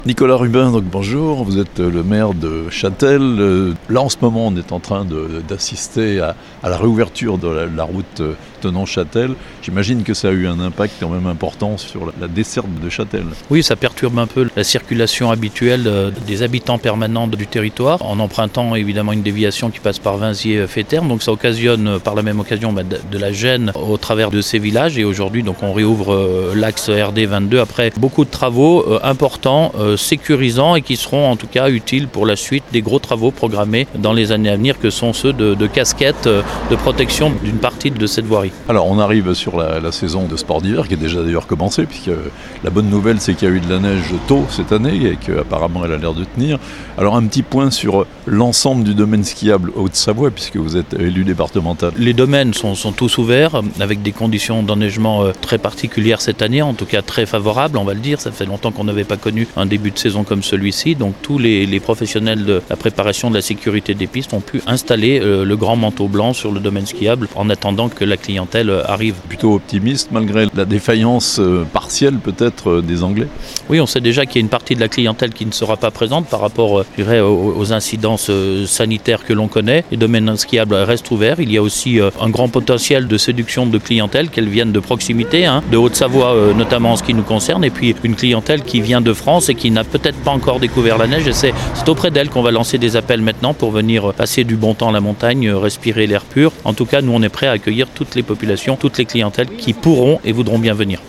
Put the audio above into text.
Nicolas Rubin, donc bonjour, vous êtes le maire de Châtel. Là en ce moment on est en train d'assister à la réouverture de la route Thonon-Châtel. J'imagine que ça a eu un impact quand même important sur la desserte de Châtel. Oui, ça perturbe un peu la circulation habituelle des habitants permanents du territoire, en empruntant évidemment une déviation qui passe par Vinziers-Féterne. Donc ça occasionne par la même occasion de la gêne au travers de ces villages. Et aujourd'hui donc on réouvre l'axe RD 22 après beaucoup de travaux importants, sécurisants et qui seront en tout cas utiles pour la suite des gros travaux programmés dans les années à venir que sont ceux de casquettes de protection d'une partie de cette voirie. Alors on arrive sur la saison de sport d'hiver qui est déjà d'ailleurs commencée, puisque la bonne nouvelle c'est qu'il y a eu de la neige tôt cette année et qu'apparemment elle a l'air de tenir. Alors un petit point sur l'ensemble du domaine skiable Haute-Savoie, puisque vous êtes élu départemental. Les domaines sont tous ouverts avec des conditions d'enneigement très particulières cette année, en tout cas très favorables on va le dire. Ça fait longtemps qu'on n'avait pas connu un début de saison comme celui-ci, donc tous les professionnels de la préparation de la sécurité des pistes ont pu installer le grand manteau blanc sur le domaine skiable en attendant que la clientèle arrive. Plutôt optimiste malgré la défaillance partielle peut-être des Anglais. Oui, on sait déjà qu'il y a une partie de la clientèle qui ne sera pas présente par rapport aux incidences sanitaires que l'on connaît. Les domaines skiables restent ouverts. Il y a aussi un grand potentiel de séduction de clientèle, qu'elles viennent de proximité, de Haute-Savoie notamment en ce qui nous concerne, et puis une clientèle qui vient de France et qui n'a peut-être pas encore découvert la neige. Et c'est auprès d'elle qu'on va lancer des appels maintenant pour venir passer du bon temps à la montagne, respirer l'air pur. En tout cas, nous on est prêts à accueillir toutes les populations, toutes les clientèles qui pourront et voudront bien venir.